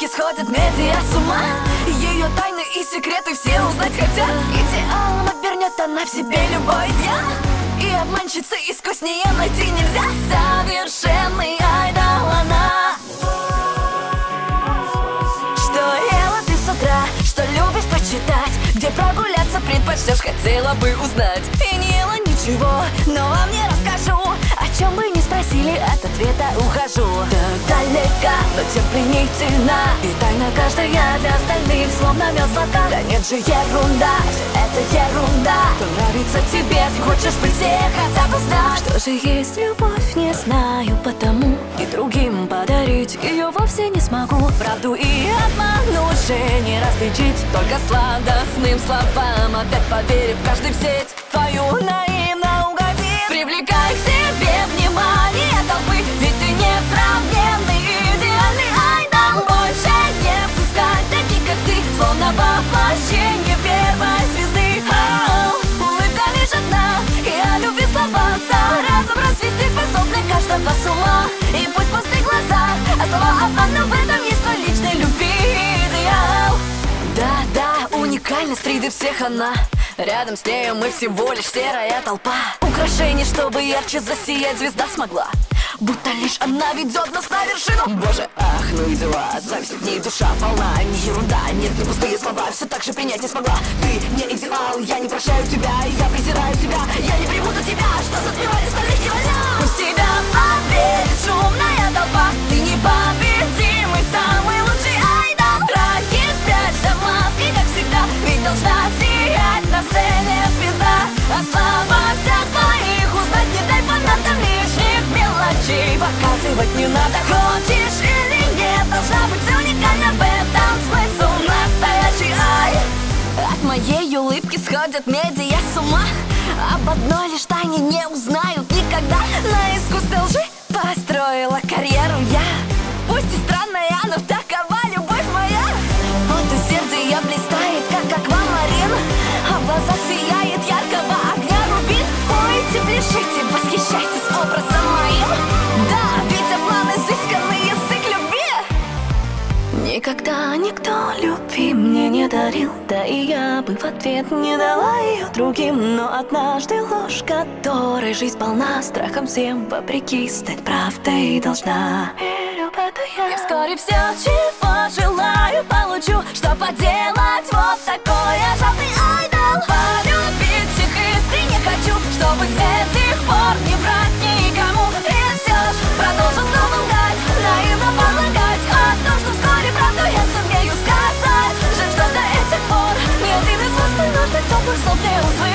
улыбки сходят медиа с ума. Ее тайны и секреты все узнать хотят. Идеалом обернет она в себе любой изъян. И обманщицы искуснее найти нельзя. Совершенный айдол она. Что ела ты с утра, что любишь почитать, где прогуляться предпочтешь, хотела бы узнать. И не ела ничего, но вам не расскажу. О чем бы не спросили, от ответа ухожу. Так далека, но тем пленительна. И тайна каждая для остальных, словно мед злата. Да нет же, ерунда, все это ерунда. Кто нравится тебе, хочешь быть всех хотя бы знать. Что же есть любовь, не знаю, потому и другим подарить ее вовсе не смогу. Правду и обман уже не различить, только сладостным словам опять поверив каждый в сеть твою наивно угодив. Привлекай к себе внимание толпы, ведь ты несравненный, идеальный айдол. Больше не сыскать таких, как ты, словно воплощение первой звезды. Улыбка лишь одна, и о любви слова разом расцвести способны каждого с ума. И пусть пусты глаза, а слова обмана, в этом есть твой личный любви идеал. Да-да, уникальность среди всех она. Рядом с нею мы всего лишь серая толпа. Украшений, чтобы ярче засиять звезда смогла. Будто лишь она ведет нас на вершину. Боже, ах, ну и дела, зависть от ней душа полна. Не ерунда, нет, не пустые слова, все так же принять не смогла. Ты не идеал, я не прощаю тебя, я презираю себя. Я не приму до тебя, что затмевает остальных невольно. Пусть тебя поверит шумная толпа. Ты непобедимый, самый лучший айдол. Страхи спрячь за маской, как всегда, ведь должна сиять на сцене звезда. О слабостях твоих узнать не дай фанатам лишних мелочей. Показывать не надо, хочешь или нет, должна быть уникальна, в этом смысл настоящий ай. От моей улыбки сходят медиа с ума. Об одной лишь тайне не узнают никогда. На искусстве лжи построила карьеру я. Пусть и странная, но такова любовь моя. От усердия блистает, как аквамарин, а в глазах сияет яркого огня рубин. Пойте, пляшите, восхищайтесь образом моим. Да, ведь обман изысканный язык любви. Никогда никто любви мне не дарил, да и я бы в ответ не дала ее другим. Но однажды ложь, которой жизнь полна, страхом всем вопреки стать правдой должна. Верю в это я. И вскоре все, чего желаю, получу. Что поделать, вот такой я жадный айдол. Полюбить всех искренне хочу, чтобы с этих пор не врать никому. И все ж продолжу снова лгать, наивно полагать о том, что вскоре правду я сумею сказать. Жаль, что до этих пор ни один из вас не нужных теплых слов не усвоил.